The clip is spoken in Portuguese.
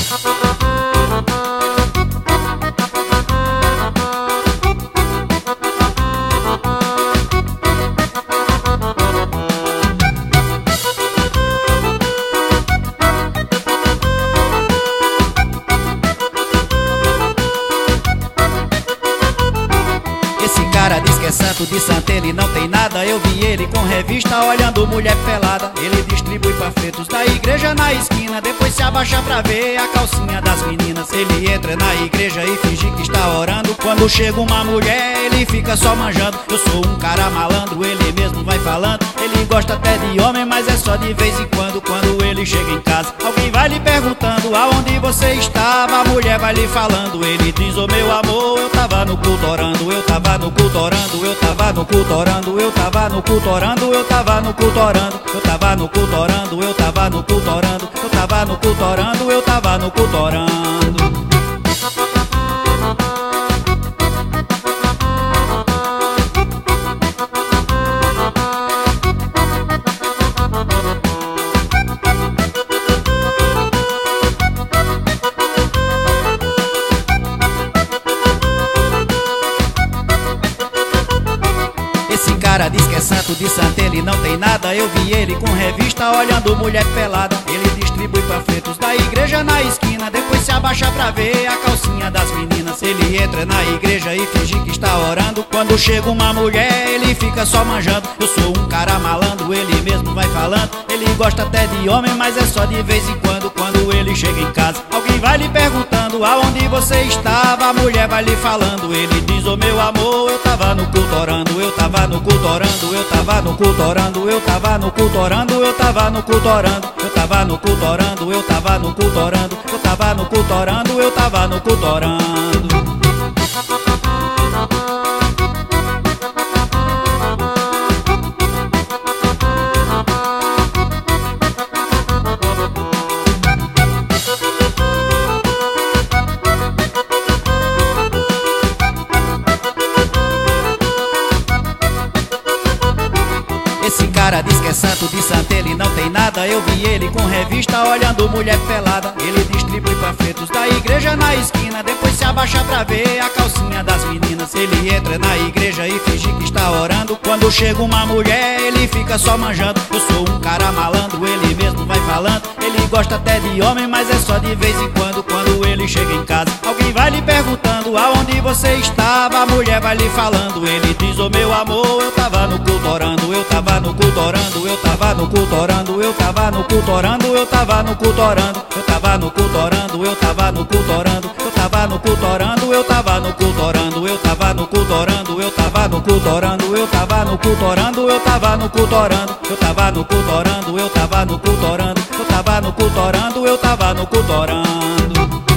Cara diz que é santo de santa, ele não tem nada. Eu vi ele com revista olhando mulher pelada. Ele distribui panfletos da igreja na esquina, depois se abaixa pra ver a calcinha das meninas. Ele entra na igreja e finge que está orando. Quando chega uma mulher, ele fica só manjando. Eu sou um cara malandro, ele mesmo vai falando. Ele gosta até de homem, mas é só de vez em quando. Quando ele chega em casa, alguém vai lhe perguntando aonde você estava. A mulher vai lhe falando, ele diz: ô meu amor, eu tava no culto orando. Eu tava no culto orando, eu tava no culto orando. Eu tava no culto orando, eu tava no culto orando. Eu tava no culto orando, eu tava no culto orando. Eu tava no culto orando, eu tava no culto orando. Esse cara diz que é santo de santa, ele não tem nada. Eu vi ele com revista olhando mulher pelada. Ele distribui panfletos da igreja na esquina, depois se abaixa pra ver a calcinha das meninas. Ele entra na igreja e finge que está orando. Quando chega uma mulher, ele fica só manjando. Eu sou um cara malandro, ele mesmo vai falando. Ele gosta até de homem, mas é só de vez em quando. Quando ele chega em casa, alguém vai lhe perguntando aonde você estava. A mulher vai lhe falando, ele diz: ô meu amor, eu tava no culto orando. Eu tava no culto orando, eu tava no culto orando. Eu tava no culto orando, eu tava no culto orando. Eu tava no culto orando, eu tava no culto orando. Eu tava no culto orando, eu tava no culto orando. Esse cara diz que é santo de santa, ele não tem nada. Eu vi ele com revista olhando mulher pelada. Ele distribui panfletos da igreja na esquina, depois se abaixa pra ver a calcinha das meninas. Ele entra na igreja e finge que está orando. Quando chega uma mulher, ele fica só manjando. Eu sou um cara malandro, ele mesmo vai falando. Ele gosta até de homem, mas é só de vez em quando. Quando ele chega em casa, alguém vai lhe perguntando aonde você estava. A mulher vai lhe falando, ele diz: ô meu amor, eu tava no culto orando. Eu tava no culto orando, eu tava no culto orando. Eu tava no culto orando, eu tava no culto orando. Eu tava no culto orando, eu tava no culto orando. Eu tava no culto orando, eu tava no culto orando. Eu tava no culto orando, eu tava no culto orando. Eu tava no culto orando, eu tava no culto orando. Eu tava no culto orando, eu tava no culto orando. Eu tava no culto orando, eu tava no culto orando.